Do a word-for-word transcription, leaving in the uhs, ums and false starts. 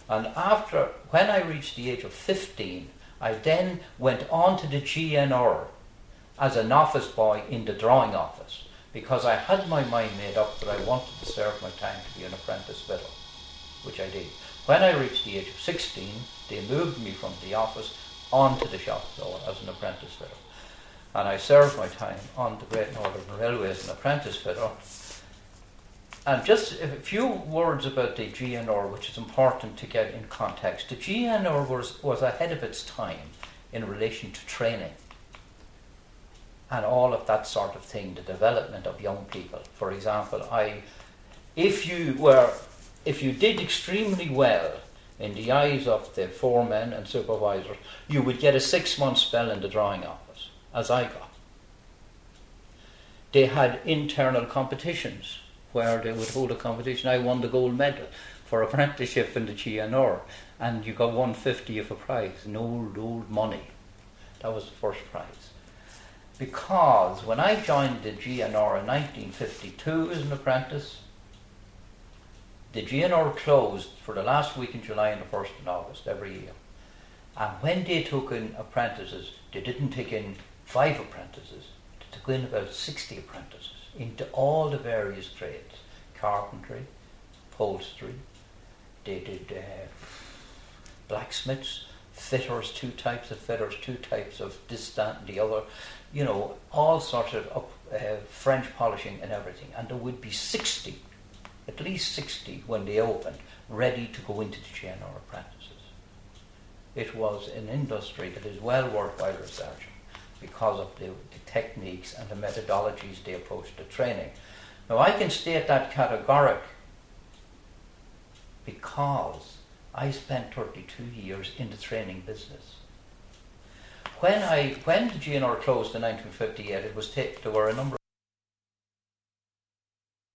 And after, when I reached the age of fifteen, I then went on to the G N R as an office boy in the drawing office, because I had my mind made up that I wanted to serve my time to be an apprentice fiddler, which I did. When I reached the age of sixteen, they moved me from the office onto the shop floor as an apprentice fiddler. And I served my time on the Great Northern Railway as an apprentice fiddler. And just a few words about the G N R, which is important to get in context. The G N R was, was ahead of its time in relation to training and all of that sort of thing, the development of young people. For example, I, if you were, if you did extremely well in the eyes of the foremen and supervisors, you would get a six-month spell in the drawing office, as I got. They had internal competitions where they would hold a competition. I won the gold medal for apprenticeship in the G N R, and you got one hundred fifty of a prize, no old, old money. That was the first prize. Because when I joined the G N R in nineteen fifty-two as an apprentice, the G N R closed for the last week in July and the first in August every year. And when they took in apprentices, they didn't take in five apprentices, they took in about sixty apprentices into all the various trades: carpentry, upholstery, they did uh, blacksmiths, fitters, two types of fitters, two types of this, that and the other, you know, all sorts of up, uh, French polishing and everything. And there would be sixty, at least sixty when they opened, ready to go into the G N R apprentices. It was an industry that is well worthwhile researching because of the, the techniques and the methodologies they approached the training. Now I can state that categoric because I spent thirty-two years in the training business. When I when the G N R closed in nineteen fifty-eight, it was ta- there were a number